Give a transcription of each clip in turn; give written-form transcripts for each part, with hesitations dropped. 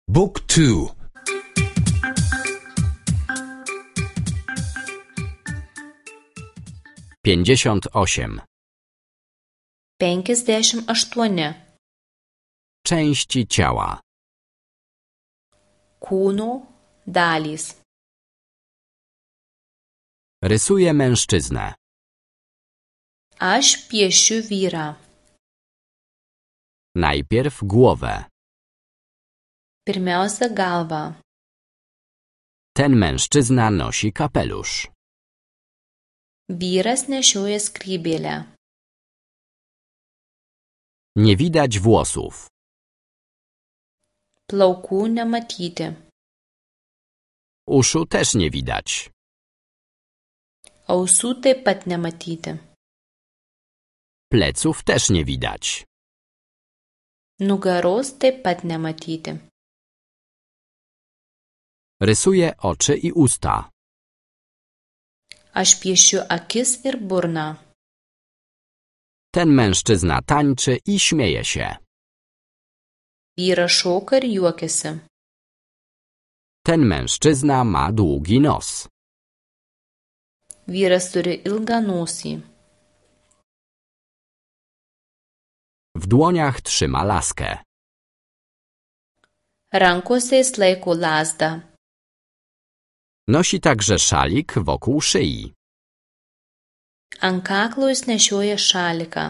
Book 2. 58. 58. Części ciała. Kūno dalys. Rysuję mężczyznę. Aš piešiu vyrą. Najpierw głowę. Pirmiausia galva. Ten mężczyzna nosi kapelusz. Vyras nešioja skrybėlę. Nie widać włosów. Plaukų nematyti. Uszu też nie widać. Ausų taip pat nematyti. Pleców też nie widać. Nugaros taip pat nematyti. Rysuję oczy i usta. Aš piešiu akis ir burną. Ten mężczyzna tańczy i śmieje się. Vyras šoka ir juokiasi. Ten mężczyzna ma długi nos. Vyras turi ilgą nosį. W dłoniach trzyma laskę. Rankose jis laiko lazdą. Nosi także szalik wokół szyi. Ant kaklo jis nešioja šaliką.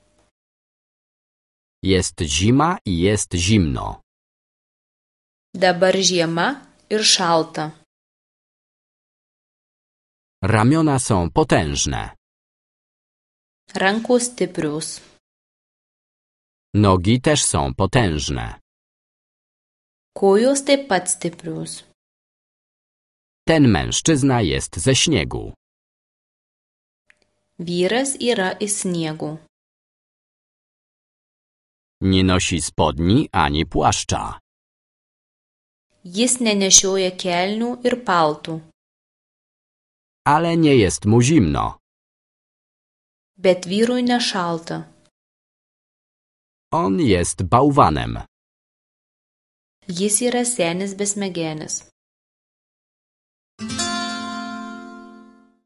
Jest zima i jest zimno. Dabar žiema ir šalta. Ramiona są potężne. Rankos stiprios. Nogi też są potężne. Kojos taip pat stiprios. Ten mężczyzna jest ze śniegu. Vyras yra iš sniego. Nie nosi spodni ani płaszcza. Jis nenešioja kelnių ir paltų. Ale nie jest mu zimno. Bet vyrui nešalta. On jest bałwanem. Jis yra senis besmegenis.